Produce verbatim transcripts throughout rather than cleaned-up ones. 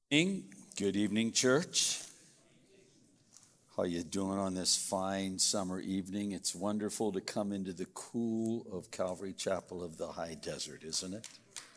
evening. Good evening, church. How you doing on this fine summer evening? It's wonderful to come into the cool of Calvary Chapel of the High Desert, isn't it?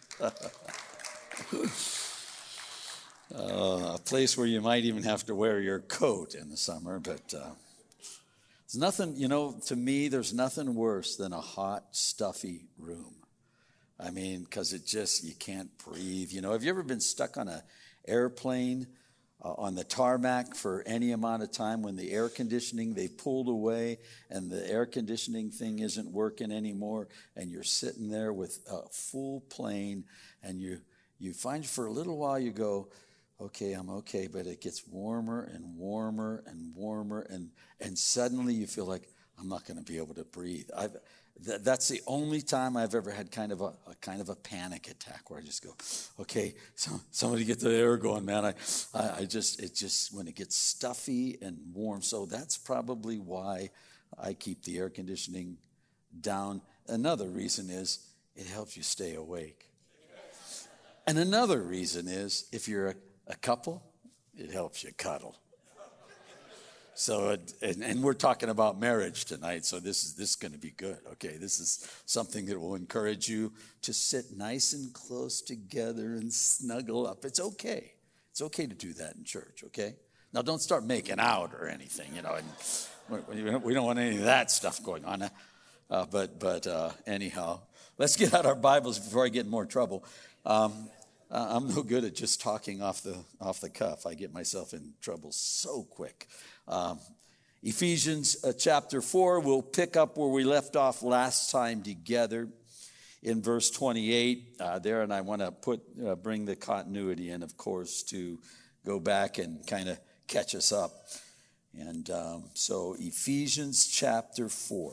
uh, a place where you might even have to wear your coat in the summer, but uh, it's nothing, you know, to me, there's nothing worse than a hot, stuffy room. I mean, because it just, you can't breathe. You know, have you ever been stuck on an airplane uh, on the tarmac for any amount of time when the air conditioning, they pulled away and the air conditioning thing isn't working anymore, and you're sitting there with a full plane, and you, you find for a little while you go, okay, I'm okay, but it gets warmer and warmer and warmer, and, and suddenly you feel like, I'm not going to be able to breathe. I've, th- that's the only time I've ever had kind of a, a kind of a panic attack where I just go, okay, so, somebody get the air going, man. I, I, I just, it just, when it gets stuffy and warm, so that's probably why I keep the air conditioning down. Another reason is it helps you stay awake. And another reason is if you're a, a couple, it helps you cuddle. So, and, and we're talking about marriage tonight, so this is this is going to be good, okay? This is something that will encourage you to sit nice and close together and snuggle up. It's okay. It's okay to do that in church, okay? Now, don't start making out or anything, you know, and we don't want any of that stuff going on. Uh, but but uh, anyhow, let's get out our Bibles before I get in more trouble. Um, I'm no good at just talking off the off the cuff. I get myself in trouble so quick. Um, Ephesians uh, chapter four, we'll pick up where we left off last time together in verse twenty-eight uh, there, and I want to put uh, bring the continuity in, of course, to go back and kind of catch us up. And um, so Ephesians chapter four.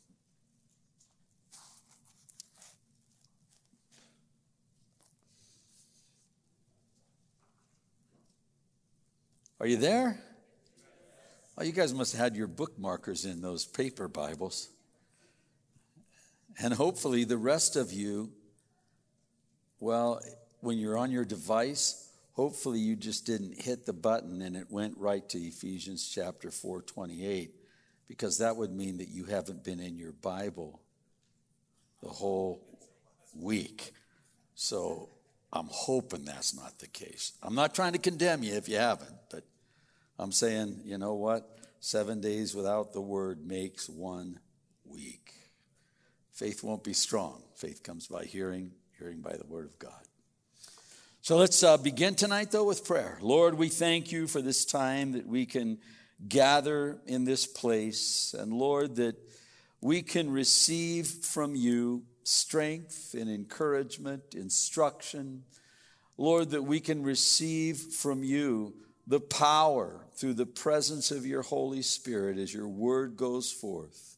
Are you there? Oh, you guys must have had your bookmarkers in those paper Bibles. And hopefully the rest of you, well, when you're on your device, hopefully you just didn't hit the button and it went right to Ephesians chapter four twenty-eight, because that would mean that you haven't been in your Bible the whole week. So I'm hoping that's not the case. I'm not trying to condemn you if you haven't, but I'm saying, you know what? Seven days without the word makes one week. Faith won't be strong. Faith comes by hearing, hearing by the word of God. So let's uh, begin tonight, though, with prayer. Lord, we thank you for this time that we can gather in this place. And Lord, that we can receive from you strength and encouragement, instruction. Lord, that we can receive from you the power through the presence of your Holy Spirit as your word goes forth.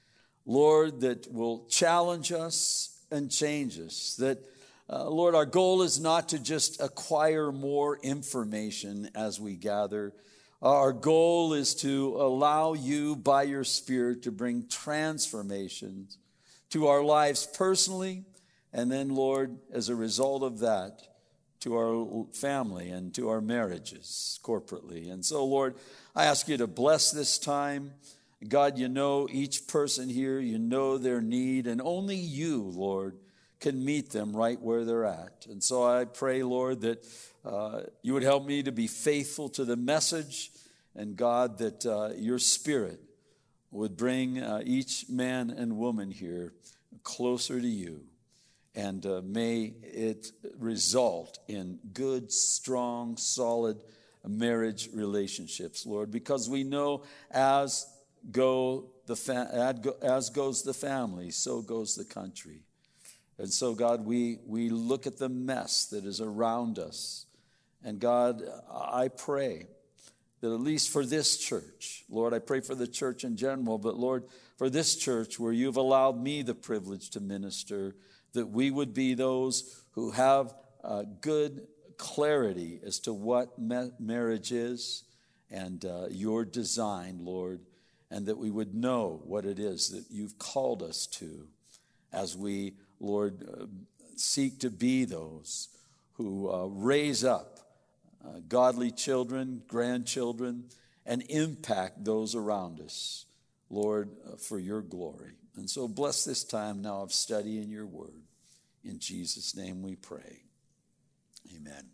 Lord, that will challenge us and change us. That, uh, Lord, our goal is not to just acquire more information as we gather. Our goal is to allow you by your Spirit to bring transformations to our lives personally, and then, Lord, as a result of that, to our family and to our marriages corporately. And so, Lord, I ask you to bless this time. God, you know each person here, you know their need, and only you, Lord, can meet them right where they're at. And so I pray, Lord, that uh, you would help me to be faithful to the message, and God, that uh, your Spirit would bring uh, each man and woman here closer to you. And uh, may it result in good, strong, solid marriage relationships, Lord, because we know as go the fa- as goes the family, so goes the country. And so, God, we we look at the mess that is around us, and God, I pray that at least for this church, Lord, I pray for the church in general, but Lord, for this church where you've allowed me the privilege to minister, that we would be those who have uh, good clarity as to what ma- marriage is and uh, your design, Lord, and that we would know what it is that you've called us to as we, Lord, uh, seek to be those who uh, raise up uh, godly children, grandchildren, and impact those around us, Lord, uh, for your glory. And so bless this time now of study in your word. In Jesus' name we pray. Amen.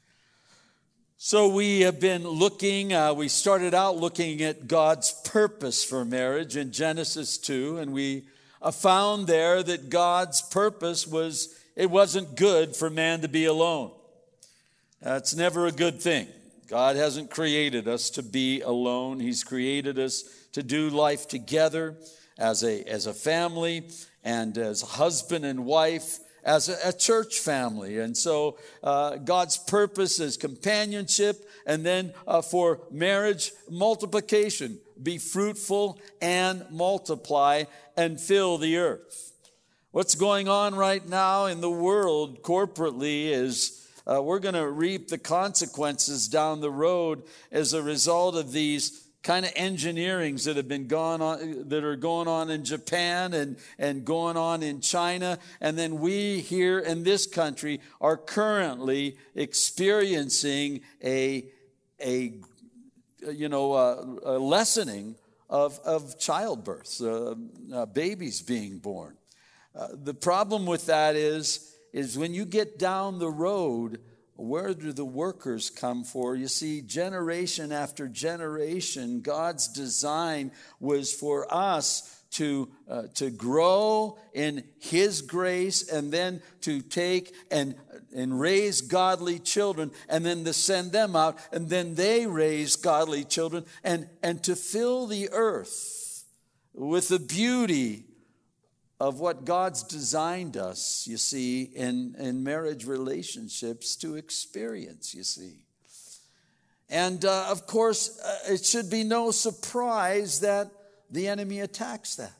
So we have been looking, uh, we started out looking at God's purpose for marriage in Genesis two, and we uh, found there that God's purpose was, it wasn't good for man to be alone. That's never a good thing. God hasn't created us to be alone. He's created us to do life together as a, as a family and as husband and wife, as a, a church family. And so uh, God's purpose is companionship, and then uh, for marriage, multiplication. Be fruitful and multiply and fill the earth. What's going on right now in the world corporately is uh, we're going to reap the consequences down the road as a result of these kind of engineerings that have been going on, that are going on in Japan and, and going on in China. And then we here in this country are currently experiencing a, a you know, a, a lessening of, of childbirth, uh, uh, babies being born. Uh, the problem with that is, is when you get down the road, where do the workers come for? You see, generation after generation, God's design was for us to, uh, to grow in His grace, and then to take and, and raise godly children, and then to send them out, and then they raise godly children, and, and to fill the earth with the beauty of what God's designed us, you see, in, in marriage relationships to experience, you see. And, uh, of course, uh, it should be no surprise that the enemy attacks that.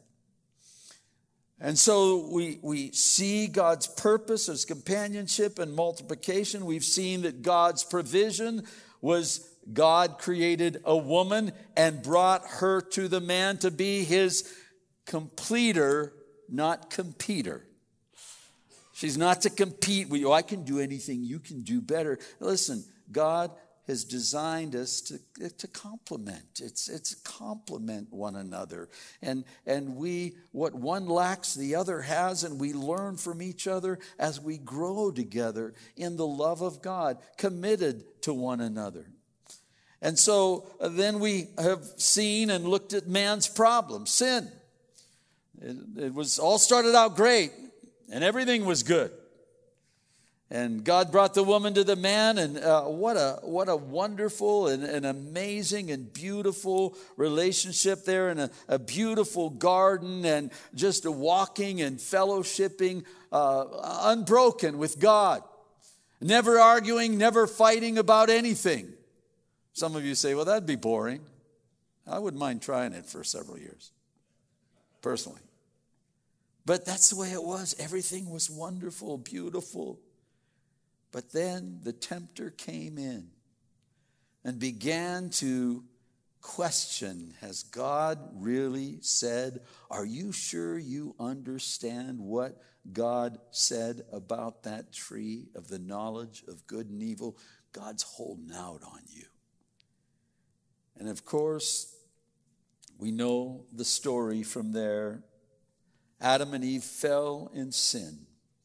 And so we, we see God's purpose as companionship and multiplication. We've seen that God's provision was God created a woman and brought her to the man to be his completer, not competer. She's not to compete with you. Oh, I can do anything, you can do better. Listen, God has designed us to, to complement. It's it's complement one another. And, and we, what one lacks, the other has, and we learn from each other as we grow together in the love of God, committed to one another. And so uh, then we have seen and looked at man's problem, sin. It, it was all started out great, and everything was good. And God brought the woman to the man, and uh, what a what a wonderful and, and amazing and beautiful relationship there, and a, a beautiful garden, and just a walking and fellowshipping, uh, unbroken with God. Never arguing, never fighting about anything. Some of you say, well, that'd be boring. I wouldn't mind trying it for several years, personally. But that's the way it was. Everything was wonderful, beautiful. But then the tempter came in and began to question, has God really said? Are you sure you understand what God said about that tree of the knowledge of good and evil? God's holding out on you. And of course, we know the story from there. Adam and Eve fell in sin.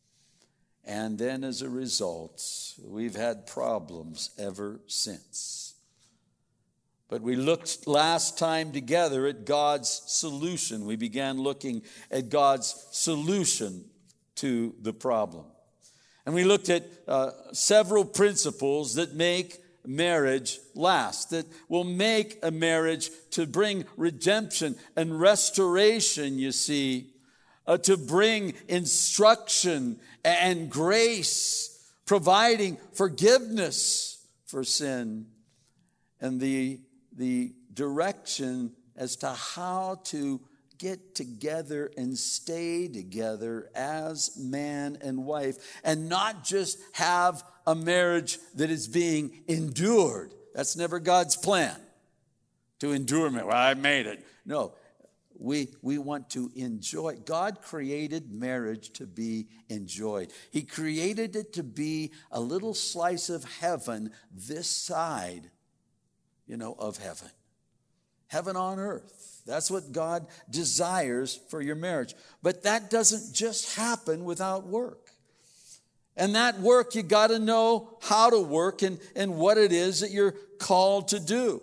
And then as a result, we've had problems ever since. But we looked last time together at God's solution. We began looking at God's solution to the problem. And we looked at uh, several principles that make marriage last, that will make a marriage to bring redemption and restoration, you see, uh, to bring instruction and grace, providing forgiveness for sin, and the, the direction as to how to get together and stay together as man and wife, and not just have a marriage that is being endured. That's never God's plan, to endure marriage. Well, I made it. No, We, we want to enjoy. God created marriage to be enjoyed. He created it to be a little slice of heaven this side, you know, of heaven. Heaven on earth. That's what God desires for your marriage. But that doesn't just happen without work. And that work, you got to know how to work and, and what it is that you're called to do.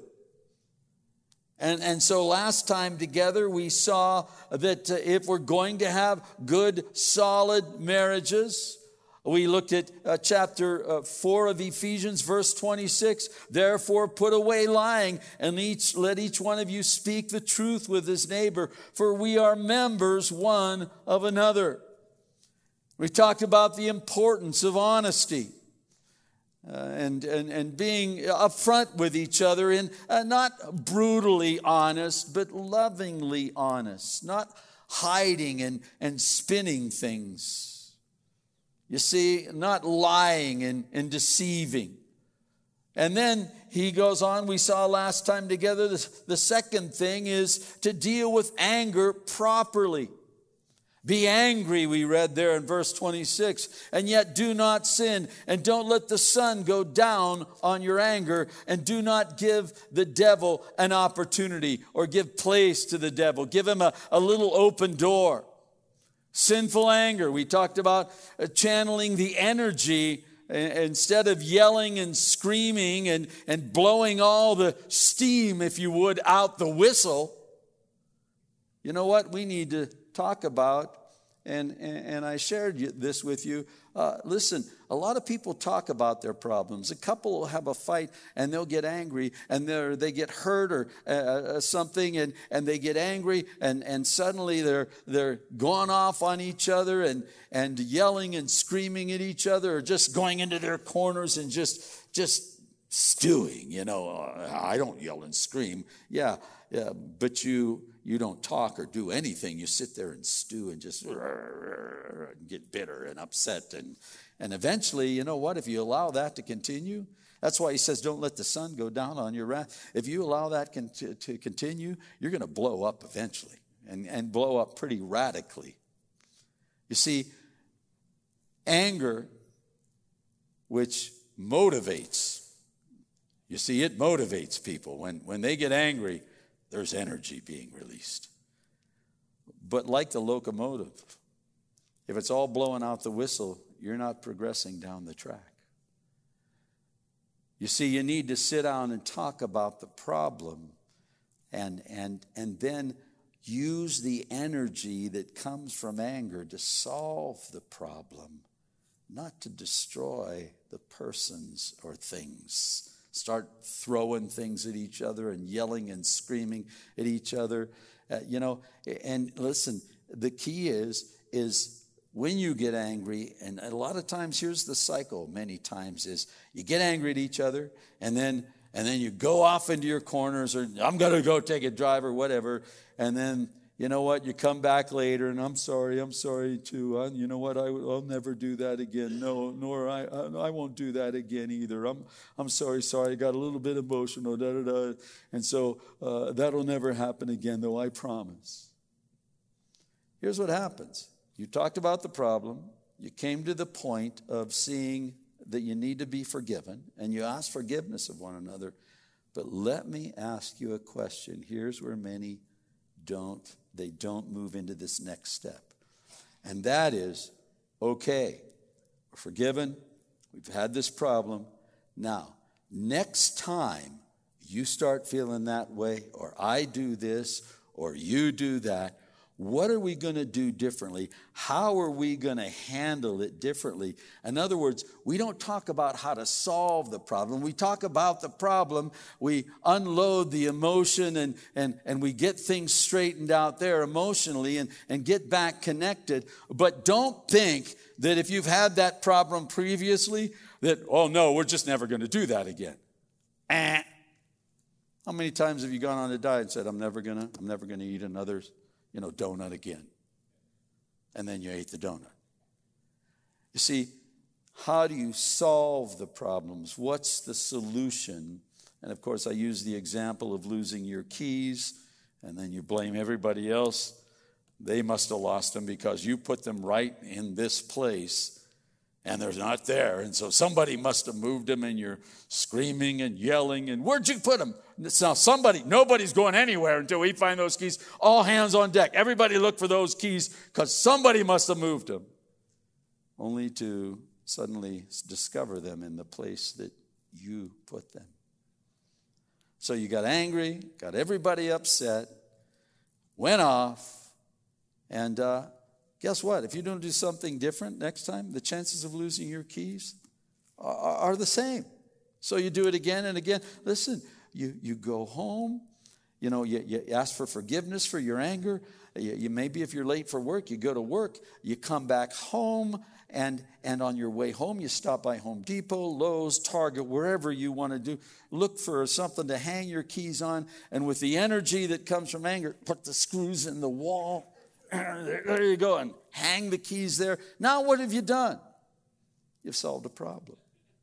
And, and so last time together we saw that uh, if we're going to have good, solid marriages, we looked at uh, chapter uh, four of Ephesians, verse twenty-six. Therefore put away lying, and each, let each one of you speak the truth with his neighbor, for we are members one of another. We talked about the importance of honesty. Uh, and, and, and being upfront with each other, and uh, not brutally honest, but lovingly honest, not hiding and, and spinning things. You see, not lying and, and deceiving. And then he goes on, we saw last time together, the, the second thing is to deal with anger properly. Be angry, we read there in verse twenty-six, and yet do not sin, and don't let the sun go down on your anger, and do not give the devil an opportunity or give place to the devil. Give him a, a little open door. Sinful anger, we talked about channeling the energy instead of yelling and screaming and, and blowing all the steam, if you would, out the whistle. You know what we need to talk about, and, and, and I shared this with you. Uh, listen, a lot of people talk about their problems. A couple will have a fight and they'll get angry, and they get hurt or uh, something, and, and they get angry, and, and suddenly they're they're going off on each other and, and yelling and screaming at each other, or just going into their corners and just just stewing. You know, I don't yell and scream. Yeah, yeah, but you. You don't talk or do anything. You sit there and stew and just get bitter and upset. And, and eventually, you know what? If you allow that to continue, that's why he says, don't let the sun go down on your wrath. If you allow that con- to, to continue, you're going to blow up eventually, and, and blow up pretty radically. You see, anger, which motivates, you see, it motivates people. When, when they get angry, there's energy being released. But like the locomotive, if it's all blowing out the whistle, you're not progressing down the track. You see, you need to sit down and talk about the problem, and, and, and then use the energy that comes from anger to solve the problem, not to destroy the persons or things. Start throwing things at each other and yelling and screaming at each other. Uh, you know, and listen, the key is, is when you get angry, and a lot of times, here's the cycle many times, is you get angry at each other, and then and then you go off into your corners, or I'm going to go take a drive or whatever, and then, you know what, you come back later, and I'm sorry, I'm sorry too. I, you know what, I, I'll never do that again. No, nor I, I, I won't do that again either. I'm, I'm sorry, sorry. I got a little bit emotional, da da da, and so uh, that'll never happen again, though I promise. Here's what happens: you talked about the problem. You came to the point of seeing that you need to be forgiven, and you ask forgiveness of one another. But let me ask you a question. Here's where many don't. They don't move into this next step. And that is, okay, we're forgiven. We've had this problem. Now, next time you start feeling that way, or I do this, or you do that, what are we going to do differently? How are we going to handle it differently? In other words, we don't talk about how to solve the problem. We talk about the problem. We unload the emotion, and, and, and we get things straightened out there emotionally, and, and get back connected. But don't think that if you've had that problem previously, that, oh no, we're just never going to do that again. Eh. How many times have you gone on a diet and said, I'm never going to, I'm never going to eat another you know, donut again? And then you ate the donut. You see, how do you solve the problems? What's the solution? And of course, I use the example of losing your keys. And then you blame everybody else. They must have lost them because you put them right in this place and they're not there. And so somebody must have moved them, and you're screaming and yelling. And where'd you put them? Now somebody, nobody's going anywhere until we find those keys. All hands on deck. Everybody look for those keys because somebody must have moved them. Only to suddenly discover them in the place that you put them. So you got angry, got everybody upset, went off, and uh, guess what? If you don't do something different next time, the chances of losing your keys are, are the same. So you do it again and again. Listen, you, you go home, you know, you, you ask for forgiveness for your anger. You, you maybe if you're late for work, you go to work, you come back home, and, and on your way home, you stop by Home Depot, Lowe's, Target, wherever you want to do. Look for something to hang your keys on, and with the energy that comes from anger, put the screws in the wall. There you go, and hang the keys there. Now what have you done? You've solved a problem.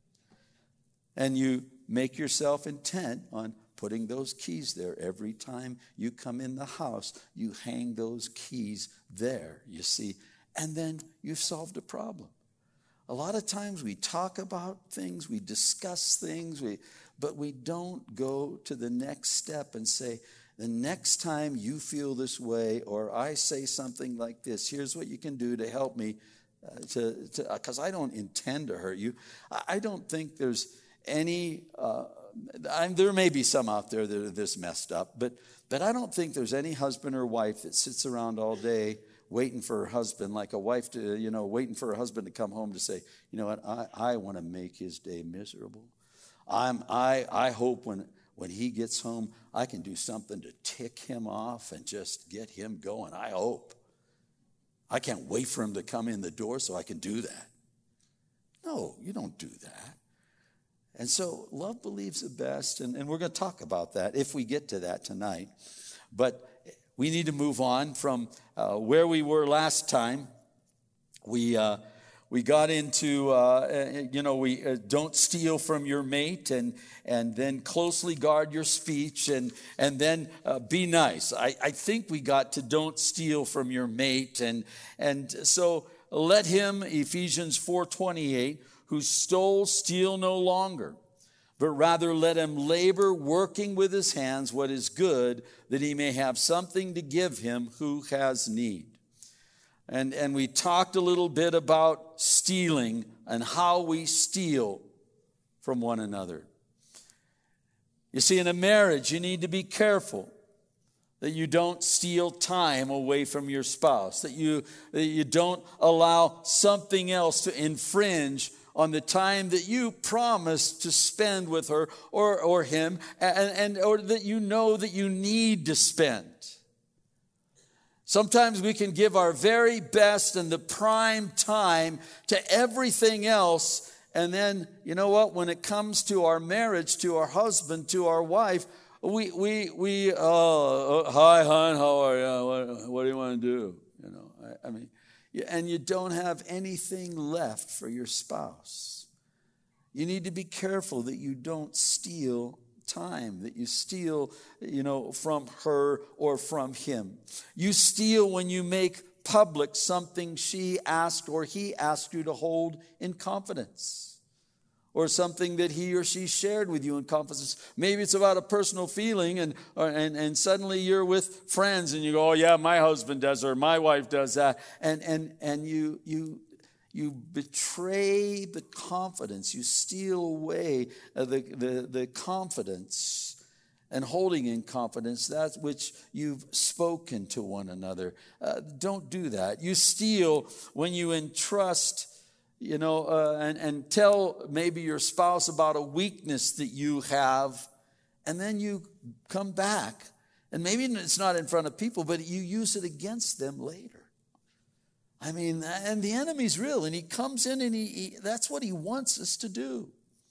And you make yourself intent on putting those keys there. Every time you come in the house, you hang those keys there, you see. And then you've solved a problem. A lot of times we talk about things, we discuss things, we, but we don't go to the next step and say, the next time you feel this way, or I say something like this, here's what you can do to help me, uh, to because I don't intend to hurt you. I, I don't think there's any, uh, I, there may be some out there that are this messed up, but but I don't think there's any husband or wife that sits around all day waiting for her husband, like a wife to, you know, waiting for her husband to come home to say, you know what, I, I want to make his day miserable. I'm I I hope when when he gets home, I can do something to tick him off and just get him going. I hope. I can't wait for him to come in the door so I can do that. No, you don't do that. And so love believes the best, and, and we're going to talk about that if we get to that tonight. But we need to move on from uh, where we were last time. We uh, we got into, uh, you know, we uh, don't steal from your mate, and and then closely guard your speech, and and then uh, be nice. I, I think we got to don't steal from your mate, and and so let him, Ephesians four twenty-eight, who stole steal no longer, but rather let him labor, working with his hands what is good, that he may have something to give him who has need. And, and we talked a little bit about stealing and how we steal from one another. You see, in a marriage, you need to be careful that you don't steal time away from your spouse, that you, that you don't allow something else to infringe on the time that you promised to spend with her or, or him, and, and or that you know that you need to spend. Sometimes we can give our very best and the prime time to everything else, and then, you know what, when it comes to our marriage, to our husband, to our wife, we, we, we oh, hi, hon, how are you? What, what do you want to do? You know, I, I mean, and you don't have anything left for your spouse. You need to be careful that you don't steal time, that you steal, you know, from her or from him. You steal when you make public something she asked or he asked you to hold in confidence, or something that he or she shared with you in confidence. Maybe it's about a personal feeling, and or, and, and suddenly you're with friends and you go, oh yeah, my husband does, or my wife does that, and and and you you you betray the confidence, you steal away the the, the confidence and holding in confidence that which you've spoken to one another. Uh, don't do that. You steal when you entrust, you know, uh, and, and tell maybe your spouse about a weakness that you have, and then you come back, and maybe it's not in front of people, but you use it against them later. I mean, and the enemy's real, and he comes in, and he, he that's what he wants us to do.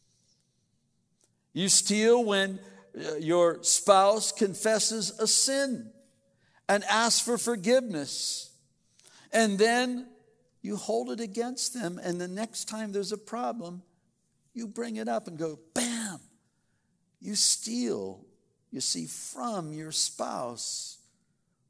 You steal when your spouse confesses a sin and asks for forgiveness, and then you hold it against them, and the next time there's a problem, you bring it up and go, bam! You steal, you see, from your spouse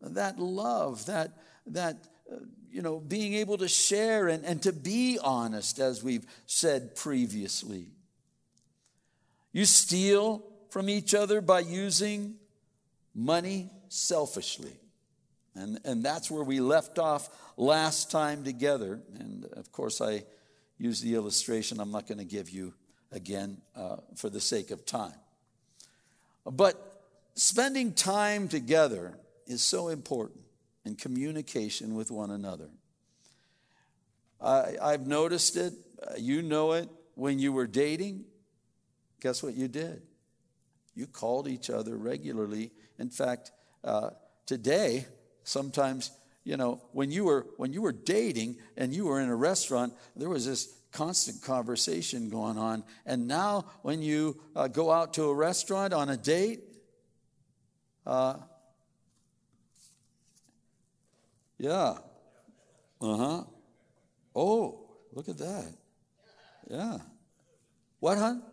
that love, that, that uh, you know, being able to share and, and to be honest, as we've said previously. You steal from each other by using money selfishly. And, and that's where we left off last time together. And of course, I use the illustration I'm not going to give you again uh, for the sake of time. But spending time together is so important in communication with one another. I, I've noticed it. You know it. When you were dating, guess what you did? You called each other regularly. In fact, uh, today, sometimes, you know, when you were when you were dating and you were in a restaurant, there was this constant conversation going on. And now when you uh, go out to a restaurant on a date, uh, yeah, uh-huh. Oh, look at that. Yeah. What, hon?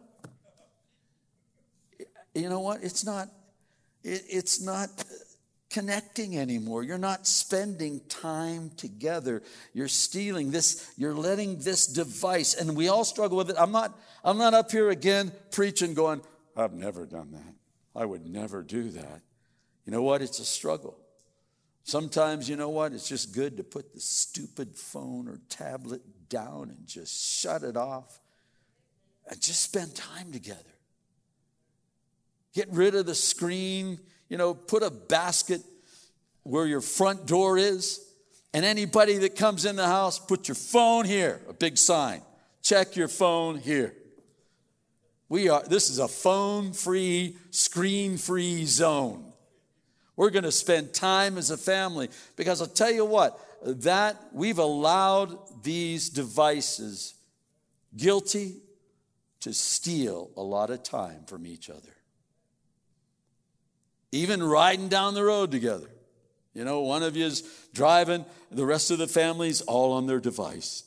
You know what? It's not, it, it's not connecting anymore. You're not spending time together. You're stealing this, you're letting this device, and we all struggle with it. I'm not, I'm not up here again preaching going, I've never done that. I would never do that. You know what? It's a struggle. Sometimes, you know what? It's just good to put the stupid phone or tablet down and just shut it off and just spend time together. Get rid of the screen, you know, put a basket where your front door is, and anybody that comes in the house, put your phone here, a big sign. Check your phone here. We are, this is a phone-free, screen-free zone. We're going to spend time as a family, because I'll tell you what, that we've allowed these devices, guilty, to steal a lot of time from each other. Even riding down the road together. You know, one of you is driving, the rest of the family's all on their device.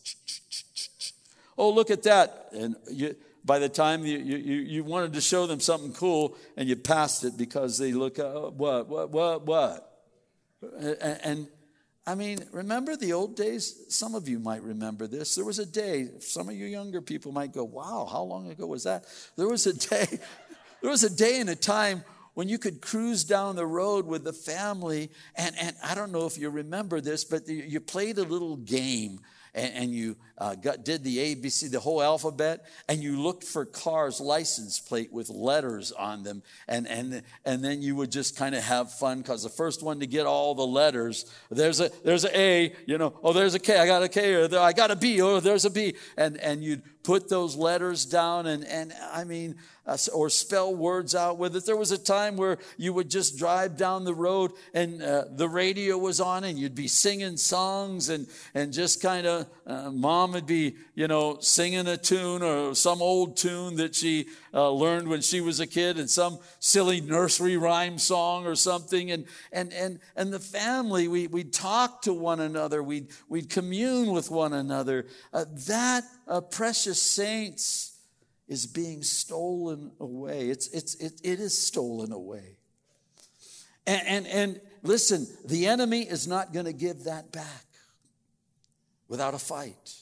Oh, look at that. And you, by the time you, you, you wanted to show them something cool, and you passed it because they look, uh, what, what, what, what? And, and I mean, remember the old days? Some of you might remember this. There was a day, some of you younger people might go, wow, how long ago was that? There was a day, there was a day and a time when you could cruise down the road with the family, and, and I don't know if you remember this, but you, you played a little game, and, and you uh, got, did the A B C, the whole alphabet, and you looked for cars' license plate with letters on them, and and and then you would just kind of have fun, because the first one to get all the letters, there's a there's a A, you know, oh, there's a K, I got a K, or I got a B, oh, there's a B, and and you'd put those letters down, and and I mean, uh, or spell words out with it. There was a time where you would just drive down the road, and uh, the radio was on, and you'd be singing songs, and and just kind of uh, mom would be, you know, singing a tune or some old tune that she uh, learned when she was a kid, and some silly nursery rhyme song or something, and and and and the family, we we'd talk to one another, we'd we'd commune with one another. Uh, that uh, precious saints is being stolen away. It's it's it, it is stolen away. And, and and listen, the enemy is not going to give that back without a fight.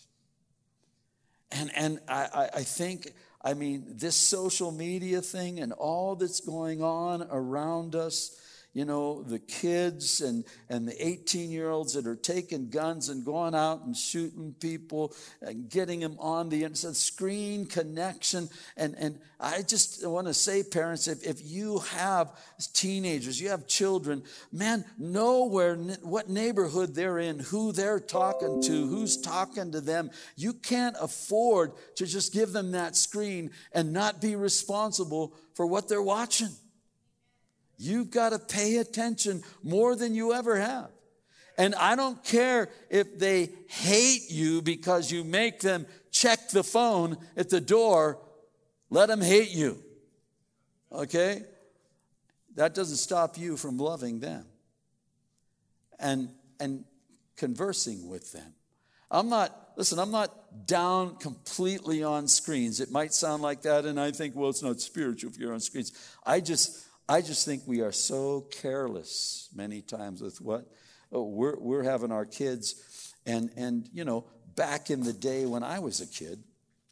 And and I, I think, I mean, this social media thing and all that's going on around us, you know, the kids and, and the eighteen-year-olds that are taking guns and going out and shooting people and getting them on the inside, screen connection. And, and I just want to say, parents, if, if you have teenagers, you have children, man, know where, what neighborhood they're in, who they're talking to, who's talking to them. You can't afford to just give them that screen and not be responsible for what they're watching. You've got to pay attention more than you ever have. And I don't care if they hate you because you make them check the phone at the door. Let them hate you. Okay? That doesn't stop you from loving them and, and conversing with them. I'm not, listen, I'm not down completely on screens. It might sound like that, and I think, well, it's not spiritual if you're on screens. I just... I just think we are so careless many times with what oh, we're we're having our kids, and and you know, back in the day when I was a kid,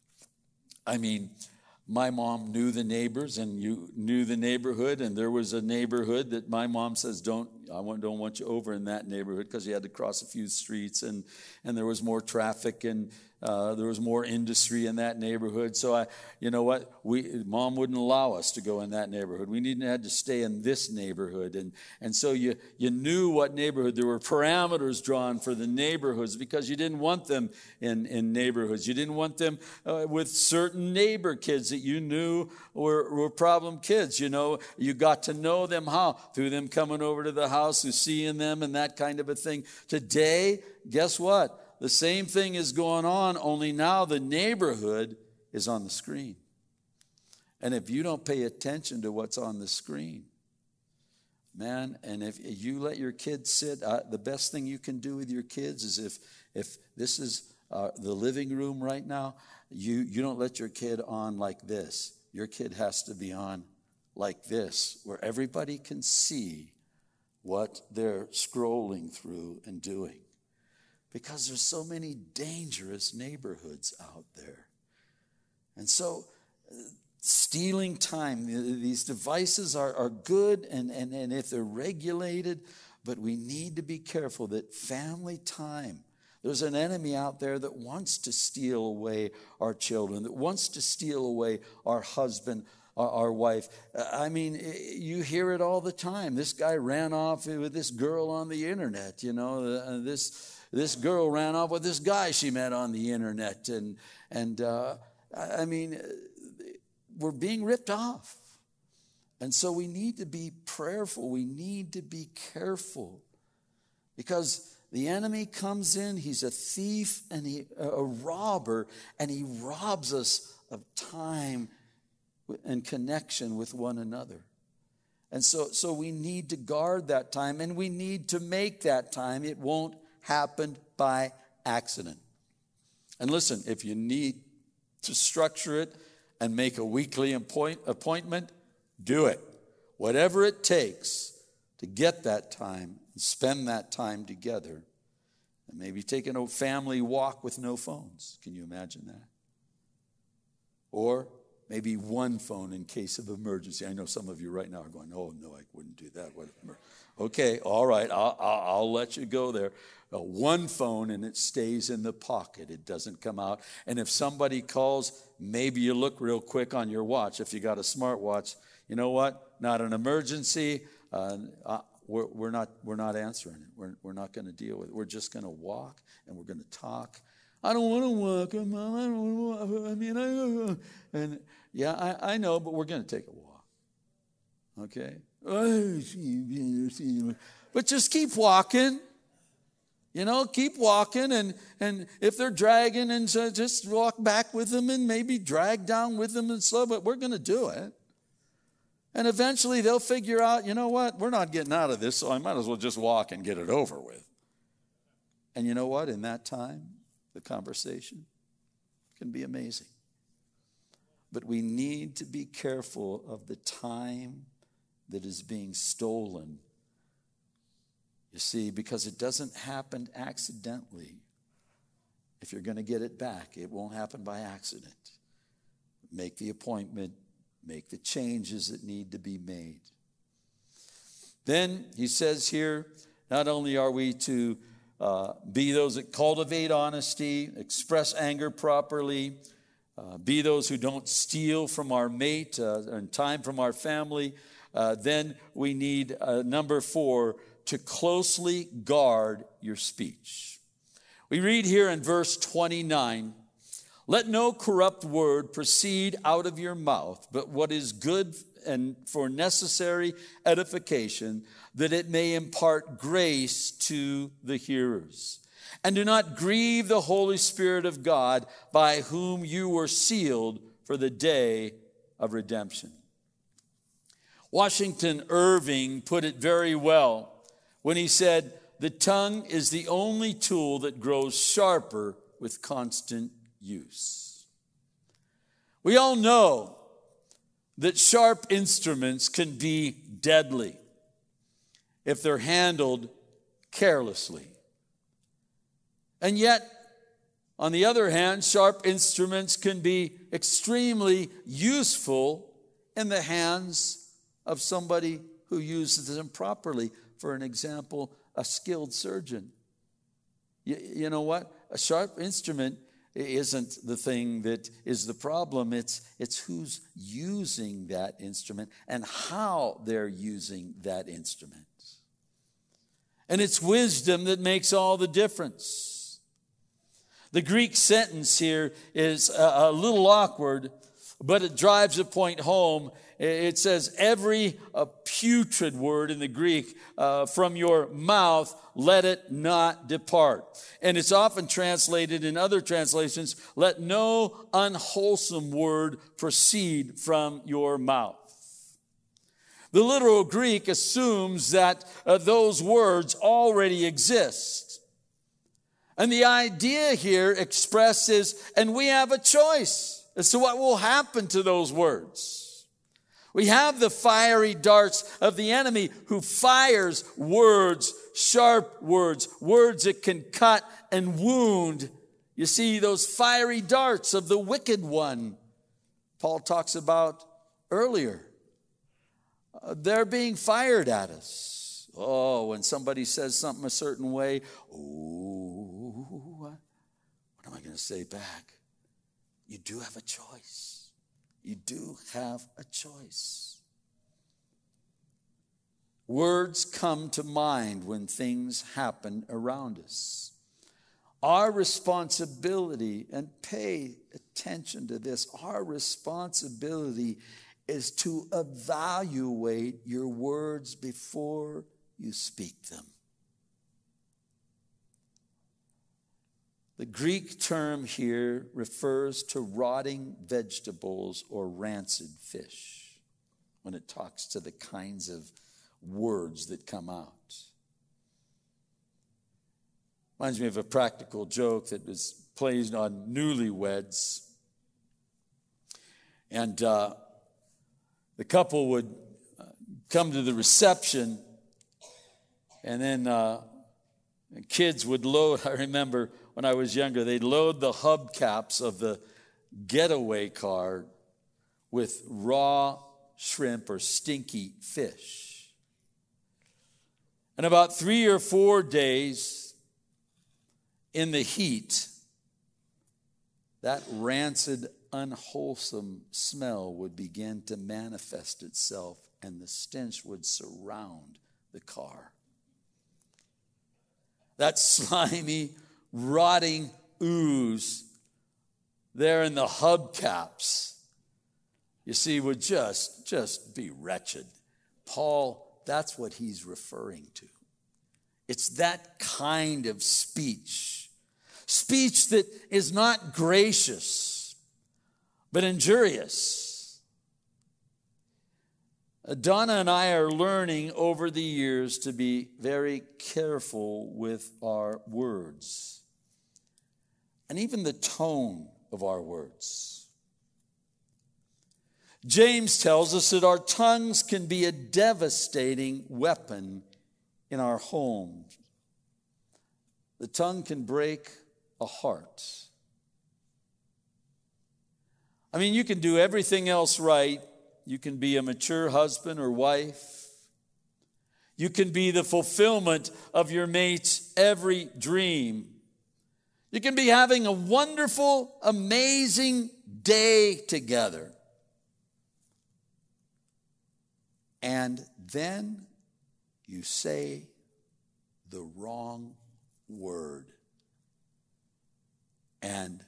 I mean, my mom knew the neighbors, and you knew the neighborhood, and there was a neighborhood that my mom says, don't, I don't want you over in that neighborhood, because you had to cross a few streets, and, and there was more traffic, and uh, there was more industry in that neighborhood. So I, you know what, we, mom wouldn't allow us to go in that neighborhood. We needed had to stay in this neighborhood, and and so you you knew what neighborhood. There were parameters drawn for the neighborhoods, because you didn't want them in in neighborhoods. You didn't want them uh, with certain neighbor kids that you knew were were problem kids. You know, you got to know them how through them coming over to the house, through seeing them, and that kind of a thing. Today, guess what? The same thing is going on, only now the neighborhood is on the screen. And if you don't pay attention to what's on the screen, man, and if you let your kids sit, uh, the best thing you can do with your kids is if if this is uh, the living room right now, you, you don't let your kid on like this. Your kid has to be on like this, where everybody can see what they're scrolling through and doing. Because there's so many dangerous neighborhoods out there. And so uh, stealing time, these devices are, are good, and, and, and if they're regulated, but we need to be careful that family time, there's an enemy out there that wants to steal away our children, that wants to steal away our husband, our, our wife. I mean, you hear it all the time. This guy ran off with this girl on the internet, you know, this... This girl ran off with this guy she met on the internet. And, and uh, I mean, we're being ripped off. And so we need to be prayerful. We need to be careful. Because the enemy comes in, he's a thief and he, a robber, and he robs us of time and connection with one another. And so, so we need to guard that time, and we need to make that time. It won't happened by accident. And listen, if you need to structure it and make a weekly appoint, appointment, do it. Whatever it takes to get that time and spend that time together. And maybe taking a family walk with no phones. Can you imagine that? Or maybe one phone in case of emergency. I know some of you right now are going, oh, no, I wouldn't do that. Okay, all right, I'll, I'll, I'll let you go there. Uh, one phone, and it stays in the pocket. It doesn't come out. And if somebody calls, maybe you look real quick on your watch. If you got a smartwatch, you know what? Not an emergency. Uh, uh, we're, we're not we're not answering it. We're, we're not going to deal with it. We're just going to walk, and we're going to talk. I don't want to walk, Mom. I don't want to walk. I mean, I, and yeah, I, I know, but we're going to take a walk. Okay? But just keep walking. You know, keep walking, and, and if they're dragging, and so just walk back with them and maybe drag down with them and slow, but we're going to do it. And eventually they'll figure out, you know what, we're not getting out of this, so I might as well just walk and get it over with. And you know what, in that time, the conversation can be amazing. But we need to be careful of the time that is being stolen. You see, because it doesn't happen accidentally. If you're going to get it back, it won't happen by accident. Make the appointment, make the changes that need to be made. Then he says here, not only are we to uh, be those that cultivate honesty, express anger properly, uh, be those who don't steal from our mate uh, and time from our family, uh, then we need uh, number four, to closely guard your speech. We read here in verse twenty-nine, let no corrupt word proceed out of your mouth, but what is good and for necessary edification, that it may impart grace to the hearers. And do not grieve the Holy Spirit of God, by whom you were sealed for the day of redemption. Washington Irving put it very well when he said, the tongue is the only tool that grows sharper with constant use. We all know that sharp instruments can be deadly if they're handled carelessly. And yet, on the other hand, sharp instruments can be extremely useful in the hands of somebody who uses them properly. For an example, a skilled surgeon. You, you know what? A sharp instrument isn't the thing that is the problem. It's, it's who's using that instrument and how they're using that instrument. And it's wisdom that makes all the difference. The Greek sentence here is a, a little awkward, but it drives the point home. It says, every uh, putrid word in the Greek uh, from your mouth, let it not depart. And it's often translated in other translations, let no unwholesome word proceed from your mouth. The literal Greek assumes that uh, those words already exist. And the idea here expresses, and we have a choice as to what will happen to those words. We have the fiery darts of the enemy who fires words, sharp words, words that can cut and wound. You see, those fiery darts of the wicked one Paul talks about earlier. Uh, they're being fired at us. Oh, when somebody says something a certain way, oh, what am I going to say back? You do have a choice. You do have a choice. Words come to mind when things happen around us. Our responsibility, and pay attention to this, our responsibility is to evaluate your words before you speak them. The Greek term here refers to rotting vegetables or rancid fish when it talks to the kinds of words that come out. Reminds me of a practical joke that was played on newlyweds. And uh, the couple would uh, come to the reception, and then uh, the kids would load, I remember when I was younger, they'd load the hubcaps of the getaway car with raw shrimp or stinky fish. And about three or four days in the heat, that rancid, unwholesome smell would begin to manifest itself, and the stench would surround the car. That slimy, rotting ooze there in the hubcaps, you see, would just, just be wretched. Paul, that's what he's referring to. It's that kind of speech. Speech that is not gracious, but injurious. Donna and I are learning over the years to be very careful with our words and even the tone of our words. James tells us that our tongues can be a devastating weapon in our homes. The tongue can break a heart. I mean, you can do everything else right. You can be a mature husband or wife. You can be the fulfillment of your mate's every dream. You can be having a wonderful, amazing day together. And then you say the wrong word. And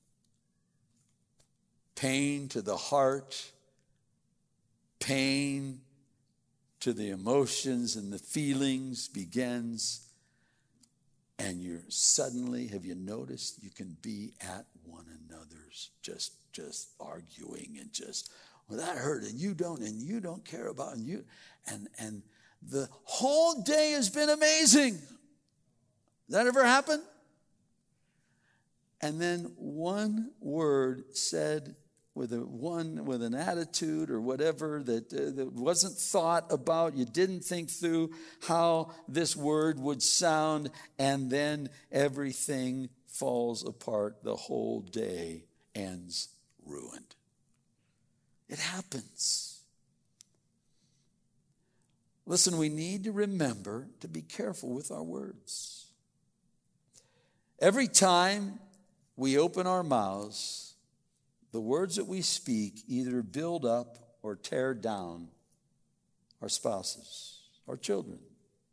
pain to the heart, pain to the emotions and the feelings begins. And you're suddenly, have you noticed, you can be at one another's just, just arguing and just, well, that hurt, and you don't, and you don't care about, and you, and, and the whole day has been amazing. That ever happen? And then one word said with a one with an attitude or whatever that, uh, that wasn't thought about. You didn't think through how this word would sound, and then everything falls apart. The whole day ends ruined. It happens. Listen, we need to remember to be careful with our words. Every time we open our mouths, the words that we speak either build up or tear down our spouses, our children.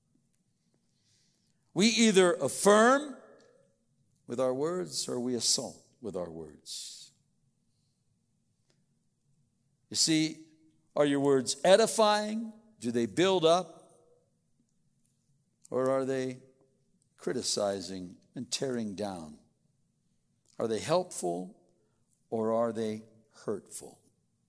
We either affirm with our words or we assault with our words. You see, are your words edifying? Do they build up? Or are they criticizing and tearing down? Are they helpful? Or are they hurtful?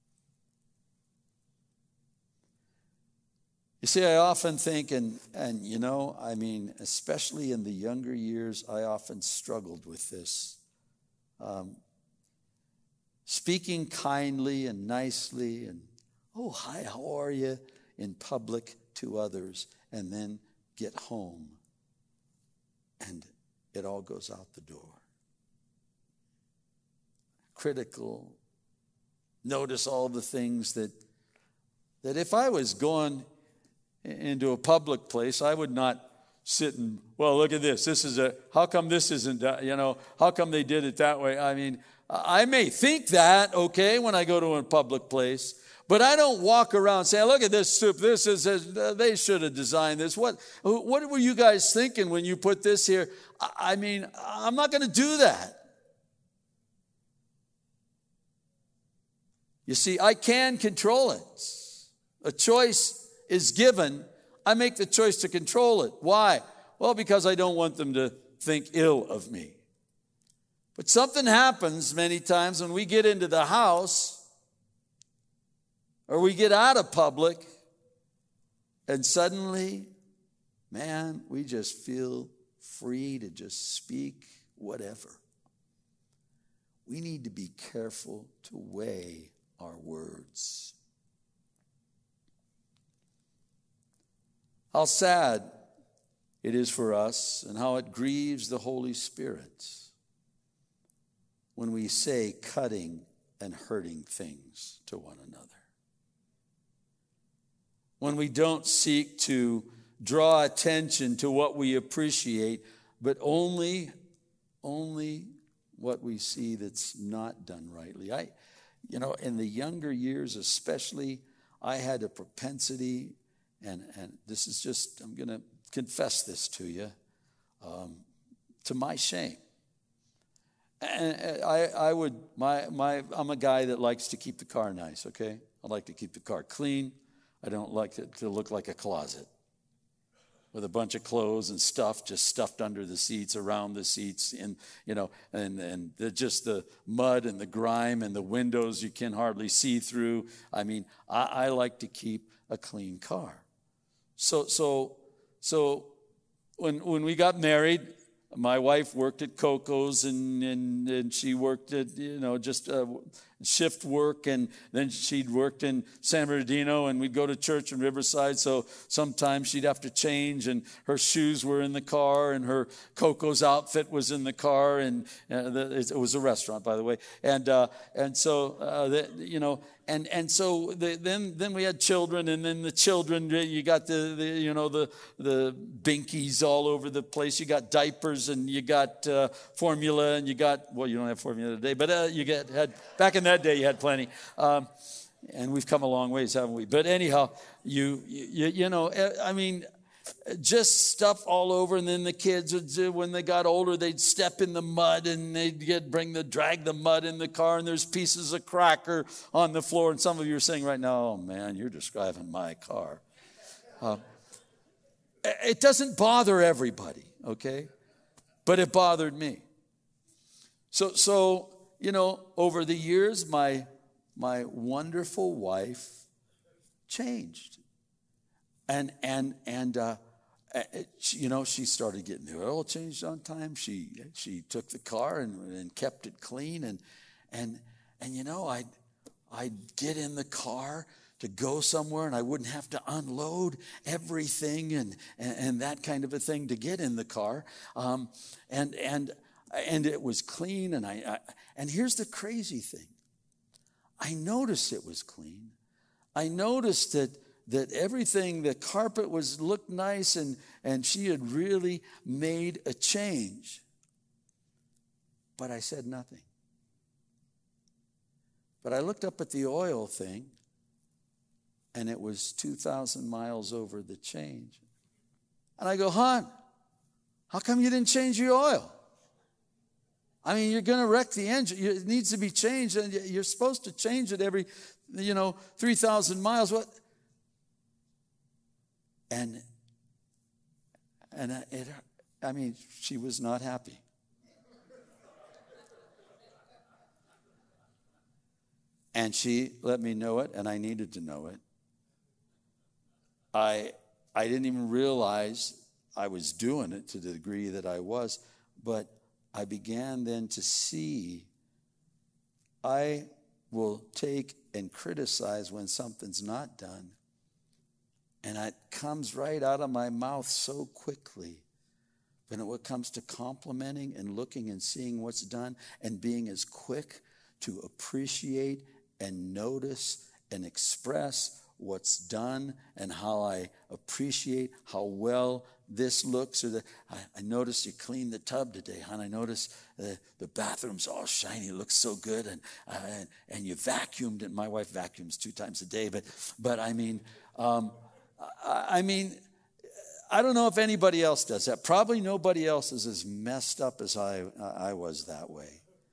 You see, I often think, and, and you know, I mean, especially in the younger years, I often struggled with this. Um, speaking kindly and nicely and, oh, hi, how are you, in public to others, and then get home and it all goes out the door. Critical. Notice all the things that that if I was going into a public place, I would not sit and, well, look at this. This is a, how come this isn't, you know, how come they did it that way? I mean, I may think that, okay, when I go to a public place, but I don't walk around saying, look at this soup. This is, a, they should have designed this. What, what were you guys thinking when you put this here? I mean, I'm not going to do that. You see, I can control it. A choice is given. I make the choice to control it. Why? Well, because I don't want them to think ill of me. But something happens many times when we get into the house or we get out of public and suddenly, man, we just feel free to just speak whatever. We need to be careful to weigh our words. How sad it is for us and how it grieves the Holy Spirit when we say cutting and hurting things to one another. When we don't seek to draw attention to what we appreciate, but only, only what we see that's not done rightly. I You know, in the younger years especially, I had a propensity, and, and this is just, I'm going to confess this to you, um, to my shame. And I, I would, my, my, I'm a guy that likes to keep the car nice, okay? I like to keep the car clean. I don't like it to look like a closet with a bunch of clothes and stuff just stuffed under the seats, around the seats, and you know, and and the, just the mud and the grime and the windows you can hardly see through. I mean, I, I like to keep a clean car. So so so when when we got married, my wife worked at Coco's and and, and she worked at you know just uh, shift work, and then she'd worked in San Bernardino, and we'd go to church in Riverside, so sometimes she'd have to change, and her shoes were in the car, and her Coco's outfit was in the car, and uh, the, it was a restaurant, by the way, and uh, and so uh, the, you know, and and so the, then then we had children, and then the children, you got the, the you know the the binkies all over the place, you got diapers, and you got uh, formula, and you got, well, you don't have formula today, but uh, you get had back in that day you had plenty, um, and we've come a long ways, haven't we? But anyhow, you you, you know, I mean, just stuff all over, and then the kids would, when they got older, they'd step in the mud, and they'd get bring the drag the mud in the car, and there's pieces of cracker on the floor, and some of you are saying right now, oh man, you're describing my car. Uh, it doesn't bother everybody, okay, but it bothered me. So so. You know, over the years, my my wonderful wife changed, and and and uh, she, you know, she started getting the oil changed on time. She she took the car and, and kept it clean, and and and you know, I I'd get in the car to go somewhere, and I wouldn't have to unload everything and, and, and that kind of a thing to get in the car. Um, and and and it was clean. And I, I and here's the crazy thing. I noticed it was clean. I noticed that that everything, the carpet was looked nice, and and she had really made a change. But I said nothing. But I looked up at the oil thing, and it was two thousand miles over the change. And I go, hon, how come you didn't change your oil? I mean, you're going to wreck the engine. It needs to be changed, and you're supposed to change it every, you know, three thousand miles. What? And, and it, I mean, she was not happy. And she let me know it, and I needed to know it. I I didn't even realize I was doing it to the degree that I was, but I began then to see I will take and criticize when something's not done. And it comes right out of my mouth so quickly. But when it comes to complimenting and looking and seeing what's done and being as quick to appreciate and notice and express what's done and how I appreciate how well this looks. Or the, I, I noticed you cleaned the tub today, hon. I noticed uh, the bathroom's all shiny. It looks so good. And, uh, and and you vacuumed it. My wife vacuums two times a day. But, but I mean, um, I, I mean, I don't know if anybody else does that. Probably nobody else is as messed up as I I was that way.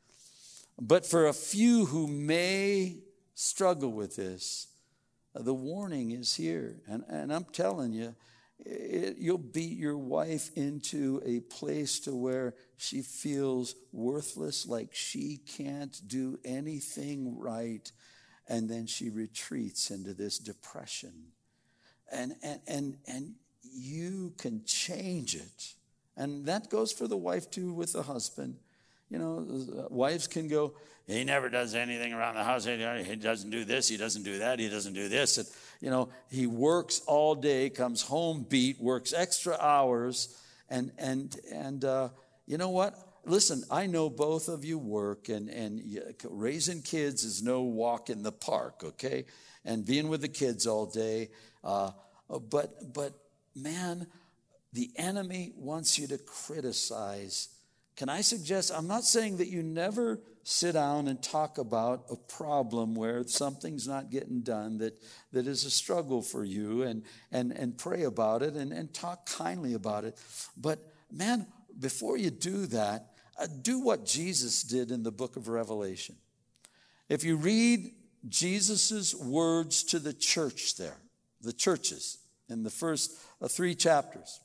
But for a few who may struggle with this, the warning is here. And, and I'm telling you, it, you'll beat your wife into a place to where she feels worthless, like she can't do anything right. And then she retreats into this depression. And, and, and, and you can change it. And that goes for the wife too with the husband. You know, wives can go, he never does anything around the house. He doesn't do this. He doesn't do that. He doesn't do this. And, you know, he works all day, comes home beat, works extra hours. And, and, and uh, you know what? Listen, I know both of you work, and, and raising kids is no walk in the park, okay? And being with the kids all day. Uh, but, but man, the enemy wants you to criticize. Can I suggest, I'm not saying that you never sit down and talk about a problem where something's not getting done that, that is a struggle for you, and, and, and pray about it and, and talk kindly about it. But man, before you do that, uh, do what Jesus did in the book of Revelation. If you read Jesus' words to the church there, the churches, in the first uh, three chapters,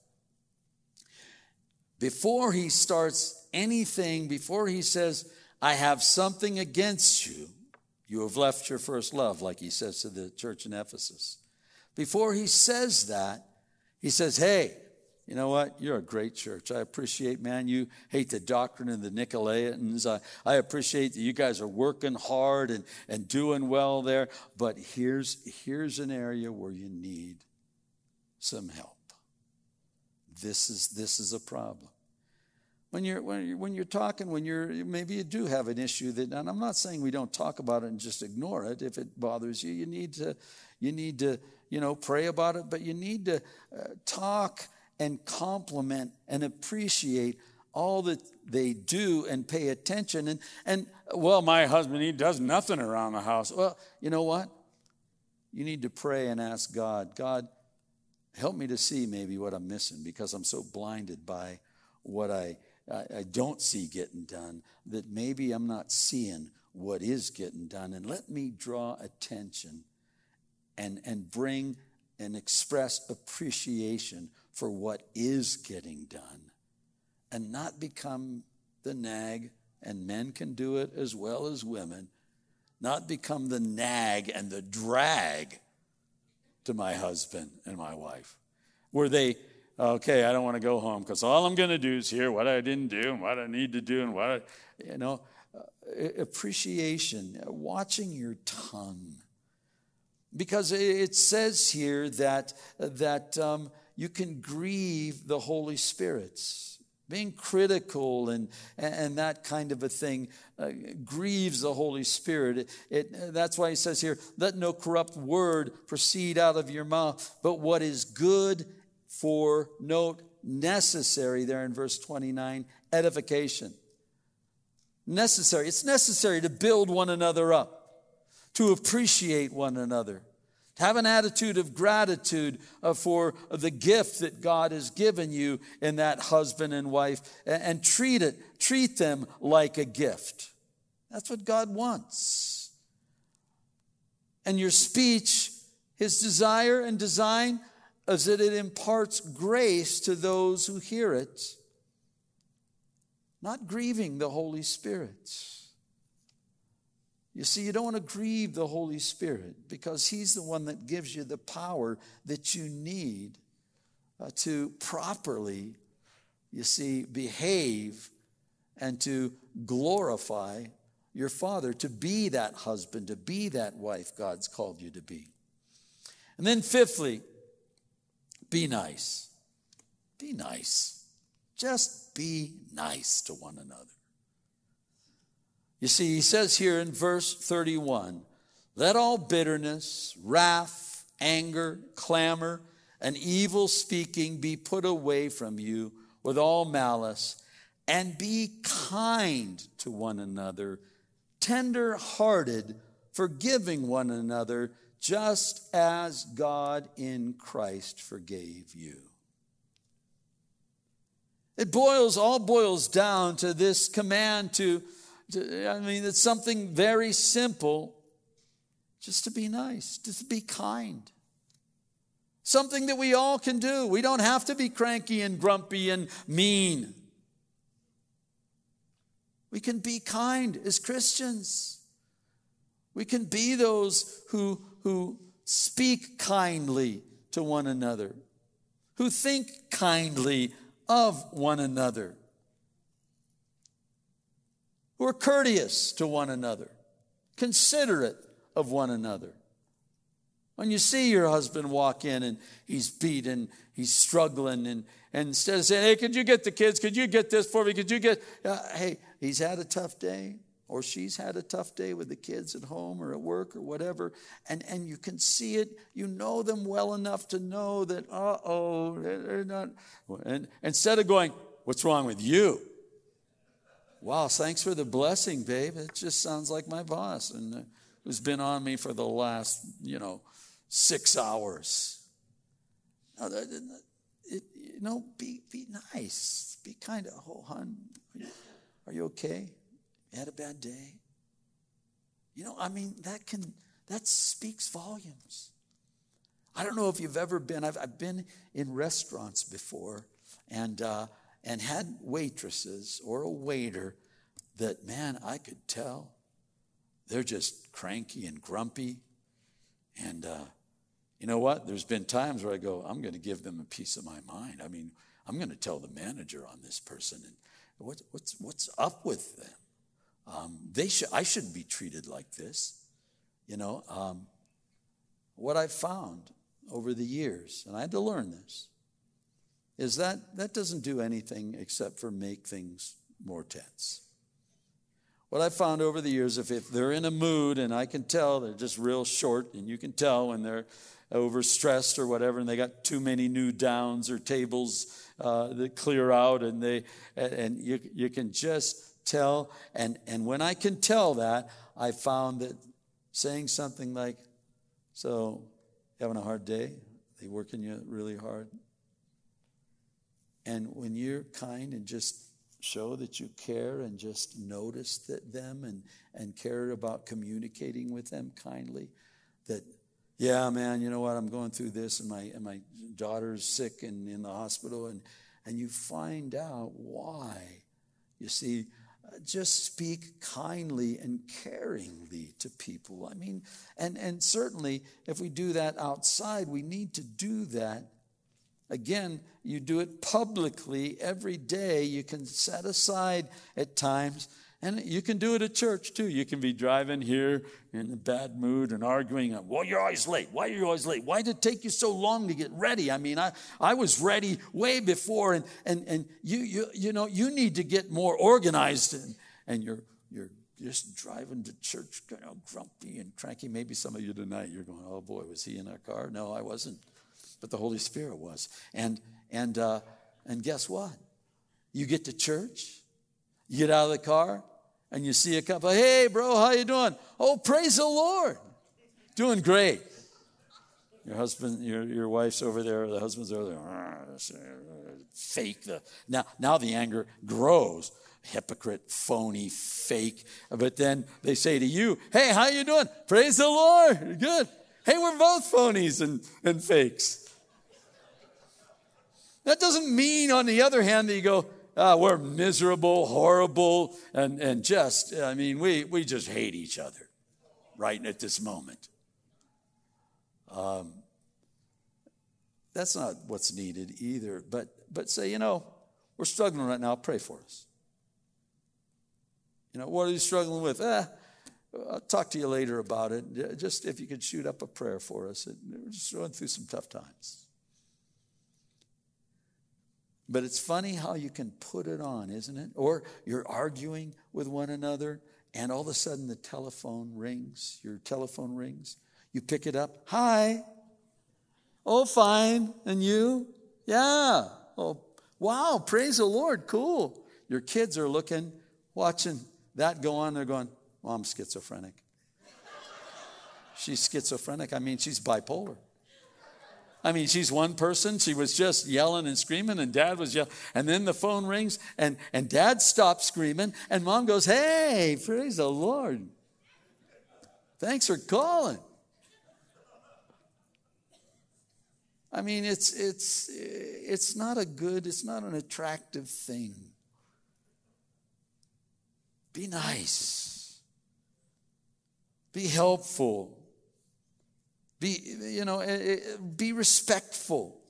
before he starts anything, before he says, I have something against you, you have left your first love, like he says to the church in Ephesus. Before he says that, he says, hey, you know what? You're a great church. I appreciate, man, you hate the doctrine of the Nicolaitans. I, I appreciate that you guys are working hard and, and doing well there. But here's, here's an area where you need some help. This is this is a problem. When you're when you're when you're talking, when you're maybe you do have an issue that, and I'm not saying we don't talk about it and just ignore it. If it bothers you, you need to you need to you know pray about it, but you need to uh, talk and compliment and appreciate all that they do and pay attention. And and well, my husband, he does nothing around the house. Well, you know what? You need to pray and ask God, God, help me to see maybe what I'm missing, because I'm so blinded by what I, I, I don't see getting done, that maybe I'm not seeing what is getting done. And let me draw attention and, and bring and express appreciation for what is getting done, and not become the nag, and men can do it as well as women, not become the nag and the drag to my husband and my wife, where they, okay, I don't want to go home because all I'm going to do is hear what I didn't do and what I need to do and what I, you know, appreciation, watching your tongue. Because it says here that, that um, you can grieve the Holy Spirit. Being critical and, and that kind of a thing uh, grieves the Holy Spirit. It, it, that's why he says here, let no corrupt word proceed out of your mouth, but what is good for, note, necessary, there in verse twenty-nine, edification. Necessary. It's necessary to build one another up, to appreciate one another, to have an attitude of gratitude uh, for the gift that God has given you in that husband and wife, and, and treat it, treat them like a gift. That's what God wants. And your speech, his desire and design is that it imparts grace to those who hear it, not grieving the Holy Spirit. You see, you don't want to grieve the Holy Spirit because he's the one that gives you the power that you need uh, to properly, you see, behave and to glorify your Father, to be that husband, to be that wife God's called you to be. And then fifthly, be nice. Be nice. Just be nice to one another. You see, he says here in verse thirty-one, let all bitterness, wrath, anger, clamor, and evil speaking be put away from you with all malice, and be kind to one another, tender-hearted, forgiving one another, just as God in Christ forgave you. It boils, all boils down to this command to, to, I mean, it's something very simple, just to be nice, just to be kind. Something that we all can do. We don't have to be cranky and grumpy and mean. We can be kind as Christians. We can be those who, who speak kindly to one another, who think kindly of one another, who are courteous to one another, considerate of one another. When you see your husband walk in and he's beaten, he's struggling, and, and instead of saying, hey, could you get the kids? Could you get this for me? Could you get, uh, hey, he's had a tough day, or she's had a tough day with the kids at home or at work or whatever, and, and you can see it. You know them well enough to know that, uh-oh, they're not. And instead of going, what's wrong with you? Wow, thanks for the blessing, babe. It just sounds like my boss, and uh, who's been on me for the last, you know, six hours. No, it, you know, be be nice. Be kind of, oh, hon, are you, are you okay? You had a bad day? You know, I mean, that can, that speaks volumes. I don't know if you've ever been, I've, I've been in restaurants before and, uh, and had waitresses or a waiter that, man, I could tell they're just cranky and grumpy. And uh, you know what? There's been times where I go, I'm going to give them a piece of my mind. I mean, I'm going to tell the manager on this person. And what, what's, what's up with them? Um, they should, I shouldn't be treated like this. You know, um, what I've found over the years, and I had to learn this, is that that doesn't do anything except for make things more tense. What I've found over the years, if, if they're in a mood and I can tell they're just real short, and you can tell when they're overstressed or whatever, and they got too many new downs or tables uh, that clear out, and they and you you can just tell. And, and when I can tell that, I found that saying something like, so, you having a hard day? They working you really hard? And when you're kind and just show that you care and just notice that them and, and care about communicating with them kindly, that, yeah, man, you know what, I'm going through this, and my and my daughter's sick and in the hospital, and, and you find out why. You see, just speak kindly and caringly to people. I mean, and, and certainly if we do that outside, we need to do that. Again, you do it publicly every day. You can set aside at times And you can do it at church too. You can be driving here in a bad mood and arguing. Well, you're always late. Why are you always late? Why did it take you so long to get ready? I mean, I, I was ready way before, and and and you you you know you need to get more organized, and and you're you're just driving to church, you know, grumpy and cranky. Maybe some of you tonight you're going, oh boy, was he in our car? No, I wasn't, but the Holy Spirit was. And and uh, and guess what? You get to church, you get out of the car. And you see a couple, hey, bro, how you doing? Oh, praise the Lord. Doing great. Your husband, your, your wife's over there, the husband's over there. Fake. The, now, now the anger grows. Hypocrite, phony, fake. But then they say to you, hey, how you doing? Praise the Lord. Good. Hey, we're both phonies and, and fakes. That doesn't mean, on the other hand, that you go, Uh, we're miserable, horrible, and, and just, I mean, we, we just hate each other right at this moment. Um, that's not what's needed either. But, but say, you know, we're struggling right now. Pray for us. You know, what are you struggling with? Eh, I'll talk to you later about it. Just if you could shoot up a prayer for us. We're just going through some tough times. But it's funny how you can put it on, isn't it? Or you're arguing with one another, and all of a sudden the telephone rings. Your telephone rings. You pick it up. Hi. Oh, fine. And you? Yeah. Oh, wow. Praise the Lord. Cool. Your kids are looking, watching that go on. They're going, Mom's schizophrenic. She's schizophrenic. I mean, she's bipolar. I mean, she's one person. She was just yelling and screaming, and Dad was yelling. And then the phone rings, and, and Dad stops screaming, and Mom goes, hey, praise the Lord. Thanks for calling. I mean, it's it's it's not a good, it's not an attractive thing. Be nice. Be helpful. Be, you know, be respectful.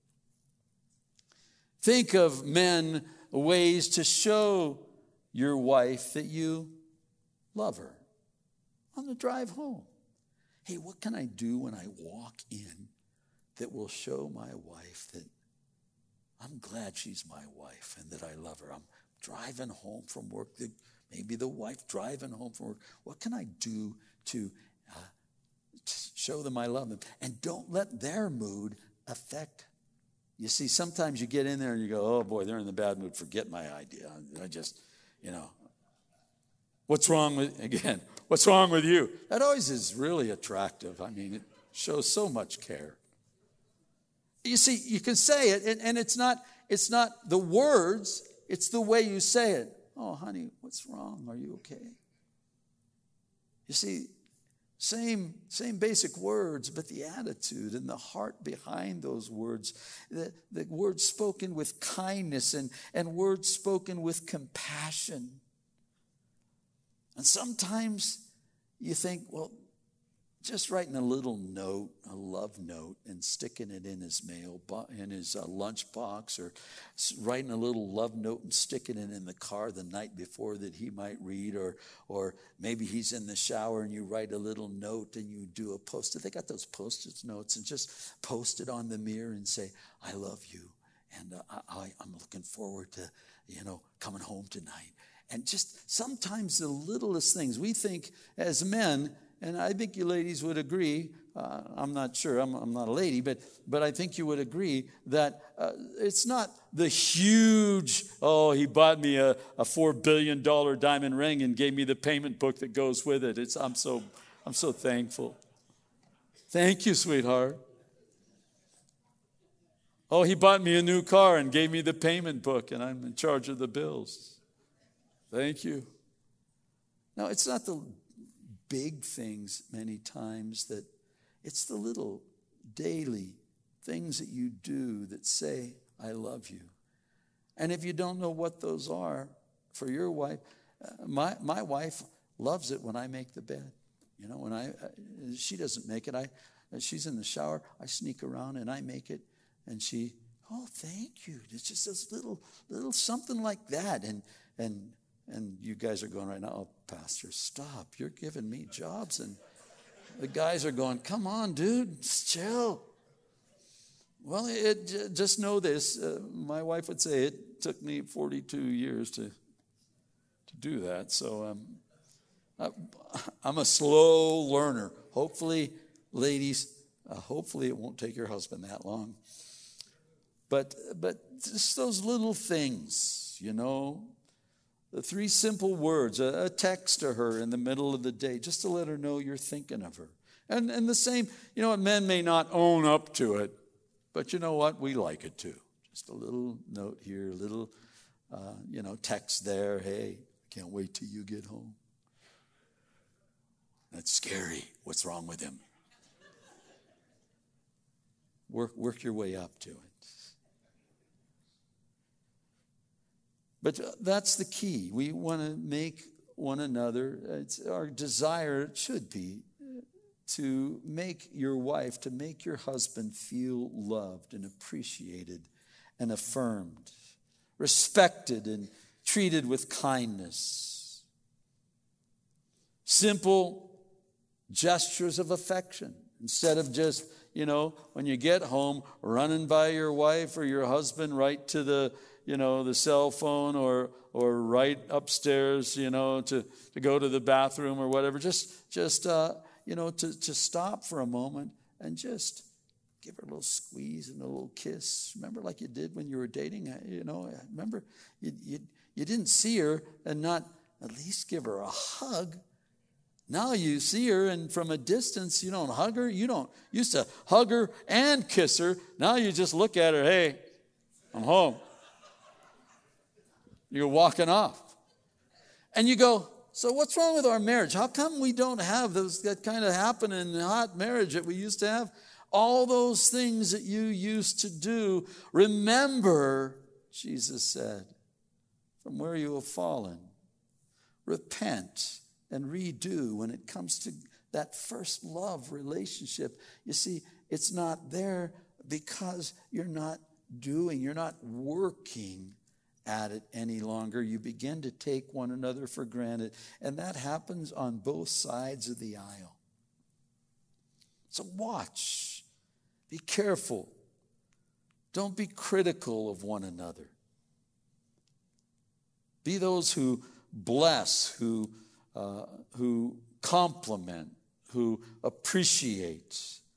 Think of men, ways to show your wife that you love her on the drive home. Hey, what can I do when I walk in that will show my wife that I'm glad she's my wife and that I love her? I'm driving home from work. Maybe the wife driving home from work. What can I do to uh, show them I love them? And don't let their mood affect. You see, sometimes you get in there and you go, oh boy, they're in the bad mood. Forget my idea. I just, you know, what's wrong with, again, what's wrong with you? That always is really attractive. I mean, it shows so much care. You see, you can say it, and, and it's not, it's not the words, it's the way you say it. Oh, honey, what's wrong? Are you okay? You see, Same, same basic words, but the attitude and the heart behind those words, the, the words spoken with kindness and, and words spoken with compassion. And sometimes you think, well, just writing a little note, a love note, and sticking it in his mail, in his uh, lunch box, or writing a little love note and sticking it in the car the night before that he might read, or or maybe he's in the shower and you write a little note and you do a post-it. They got those post-it notes, and just post it on the mirror and say, I love you, and uh, I, I'm looking forward to, you know, coming home tonight. And just sometimes the littlest things, we think as men, and I think you ladies would agree, uh, I'm not sure, I'm, I'm not a lady, but but I think you would agree that uh, it's not the huge, oh, he bought me a, a four billion dollars diamond ring and gave me the payment book that goes with it. It's I'm so I'm so thankful. Thank you, sweetheart. Oh, he bought me a new car and gave me the payment book, and I'm in charge of the bills. Thank you. No, it's not the big things many times, that it's the little daily things that you do that say, I love you. And if you don't know what those are for your wife, uh, my my wife loves it when I make the bed. You know, when I, uh, she doesn't make it, I, uh, she's in the shower, I sneak around and I make it, and she, oh, thank you. It's just this little, little something like that. And, and And you guys are going right now, oh, Pastor, stop. You're giving me jobs. And the guys are going, come on, dude, just chill. Well, it, just know this. Uh, my wife would say it took me forty-two years to, to do that. So um, I, I'm a slow learner. Hopefully, ladies, uh, hopefully it won't take your husband that long. But, but just those little things, you know, the three simple words, a, a text to her in the middle of the day, just to let her know you're thinking of her. And, and the same, you know what, men may not own up to it, but you know what, we like it too. Just a little note here, a little, uh, you know, text there. Hey, can't wait till you get home. That's scary. What's wrong with him? Work, work your way up to it. But that's the key. We want to make one another, it's our desire, it should be, to make your wife, to make your husband feel loved and appreciated and affirmed, respected and treated with kindness. Simple gestures of affection instead of just, you know, when you get home, running by your wife or your husband right to the, you know, the cell phone or or right upstairs, you know, to, to go to the bathroom or whatever. Just, just uh, you know, to, to stop for a moment and just give her a little squeeze and a little kiss. Remember like you did when you were dating? You know, remember you, you, you didn't see her and not at least give her a hug. Now you see her and from a distance, you don't hug her. You don't used to hug her and kiss her. Now you just look at her, hey, I'm home. You're walking off. And you go, so what's wrong with our marriage? How come we don't have those that kind of happen in the hot marriage that we used to have? All those things that you used to do, remember, Jesus said, from where you have fallen. Repent and redo when it comes to that first love relationship. You see, it's not there because you're not doing, you're not working at it any longer. You begin to take one another for granted. And that happens on both sides of the aisle. So watch. Be careful. Don't be critical of one another. Be those who bless, who, uh, who compliment, who appreciate.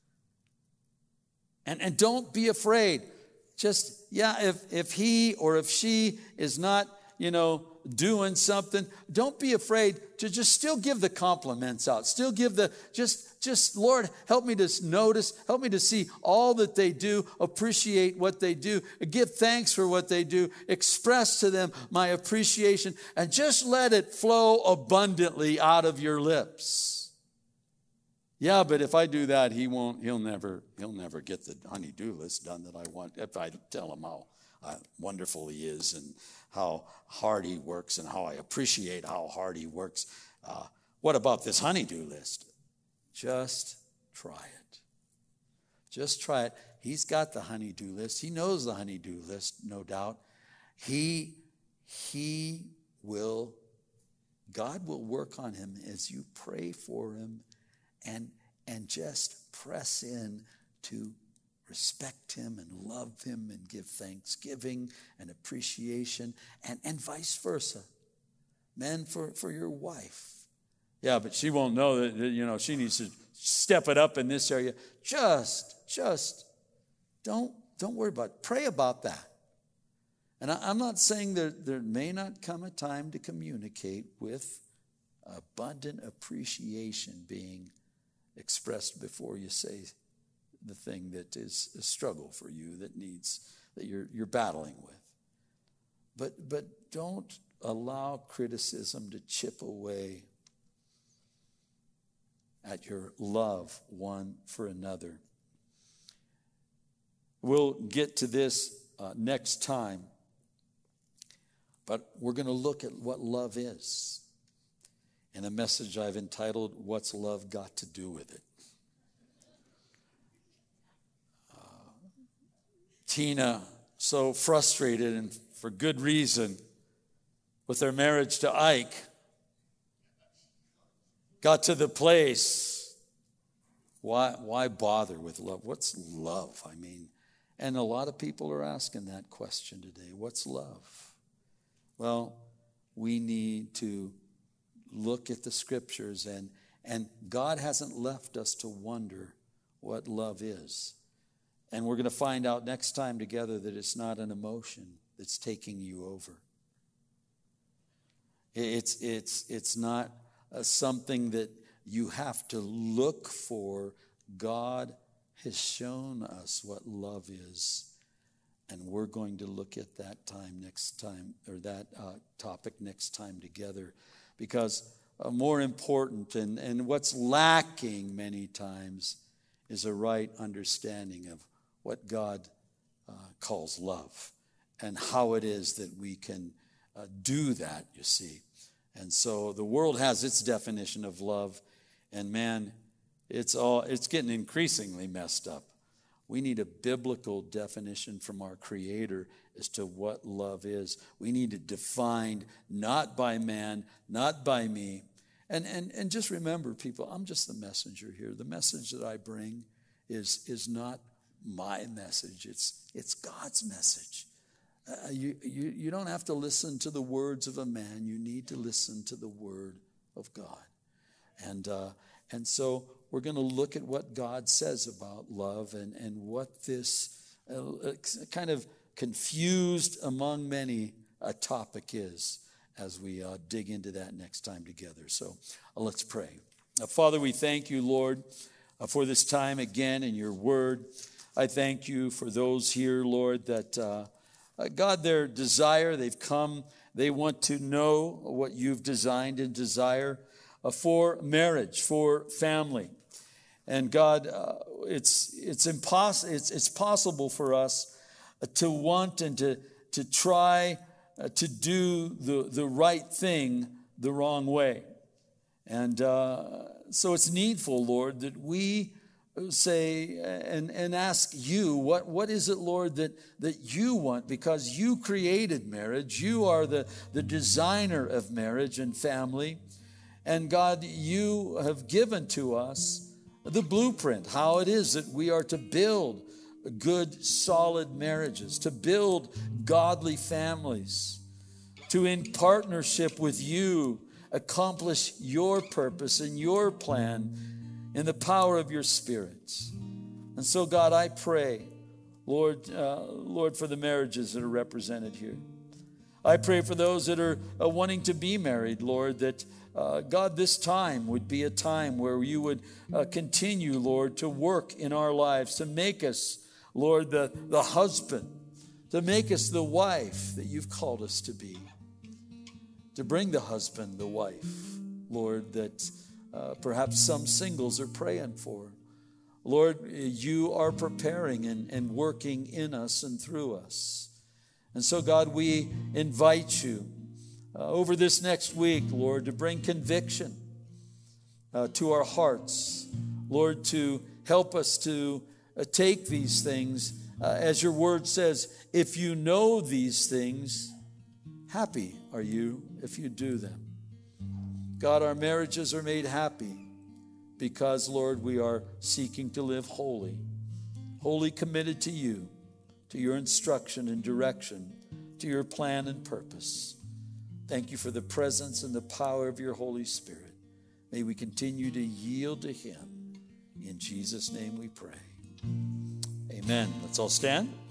And, and don't be afraid. Just, yeah, if, if he or if she is not, you know, doing something, don't be afraid to just still give the compliments out. Still give the, just, just, Lord, help me to notice, help me to see all that they do, appreciate what they do, give thanks for what they do, express to them my appreciation, and just let it flow abundantly out of your lips. Yeah, but if I do that, he won't, he'll never, he'll never get the honey-do list done that I want. If I tell him how uh, wonderful he is and how hard he works and how I appreciate how hard he works. Uh, what about this honey-do list? Just try it. Just try it. He's got the honey-do list. He knows the honey-do list, no doubt. He, he will, God will work on him as you pray for him. And, and just press in to respect him and love him and give thanksgiving and appreciation and, and vice versa. Men, for, for your wife. Yeah, but she won't know that, you know, she needs to step it up in this area. Just, just don't, don't worry about it. Pray about that. And I, I'm not saying that there may not come a time to communicate with abundant appreciation being expressed before you say the thing that is a struggle for you, that needs, that you're you're battling with. But but don't allow criticism to chip away at your love one for another. We'll get to this uh, next time, but we're going to look at what love is in a message I've entitled, What's Love Got to Do with It? Uh, Tina, so frustrated and for good reason, with their marriage to Ike got to the place, why, why bother with love? What's love? I mean, and a lot of people are asking that question today. What's love? Well, we need to look at the scriptures, and, and God hasn't left us to wonder what love is. And we're going to find out next time together that it's not an emotion that's taking you over. It's, it's, it's not uh, something that you have to look for. God has shown us what love is. And we're going to look at that time next time, or that uh, topic next time together. Because uh, more important, and, and what's lacking many times, is a right understanding of what God uh, calls love and how it is that we can uh, do that, you see. And so the world has its definition of love, and man, it's all it's getting increasingly messed up. We need a biblical definition from our Creator as to what love is. We need it defined not by man, not by me. And, and, and just remember, people, I'm just the messenger here. The message that I bring is, is not my message. It's, it's God's message. Uh, you, you, you don't have to listen to the words of a man. You need to listen to the word of God. And, uh, and so we're going to look at what God says about love, and, and what this uh, kind of confused among many a topic is, as we uh, dig into that next time together. So uh, let's pray. Uh, Father, we thank you, Lord, uh, for this time again in your word. I thank you for those here, Lord, that uh, uh, God, their desire, they've come, they want to know what you've designed and desire uh, for marriage, for family. And God, uh, it's it's impossible. It's it's possible for us uh, to want and to to try uh, to do the the right thing the wrong way, and uh, so it's needful, Lord, that we say and and ask you, what what is it, Lord, that that you want, because you created marriage. You are the the designer of marriage and family, and God, you have given to us the blueprint, how it is that we are to build good, solid marriages, to build godly families, to, in partnership with you, accomplish your purpose and your plan in the power of your Spirit. And so, God, I pray, Lord, uh, Lord, for the marriages that are represented here. I pray for those that are uh, wanting to be married, Lord, that Uh, God, this time would be a time where you would uh, continue, Lord, to work in our lives, to make us, Lord, the, the husband, to make us the wife that you've called us to be, to bring the husband, the wife, Lord, that uh, perhaps some singles are praying for. Lord, you are preparing and, and working in us and through us. And so, God, we invite you Uh, over this next week, Lord, to bring conviction uh, to our hearts. Lord, to help us to uh, take these things, uh, as your word says, if you know these things, happy are you if you do them. God, our marriages are made happy because, Lord, we are seeking to live holy, wholly committed to you, to your instruction and direction, to your plan and purpose. Thank you for the presence and the power of your Holy Spirit. May we continue to yield to him. In Jesus' name we pray. Amen. Let's all stand.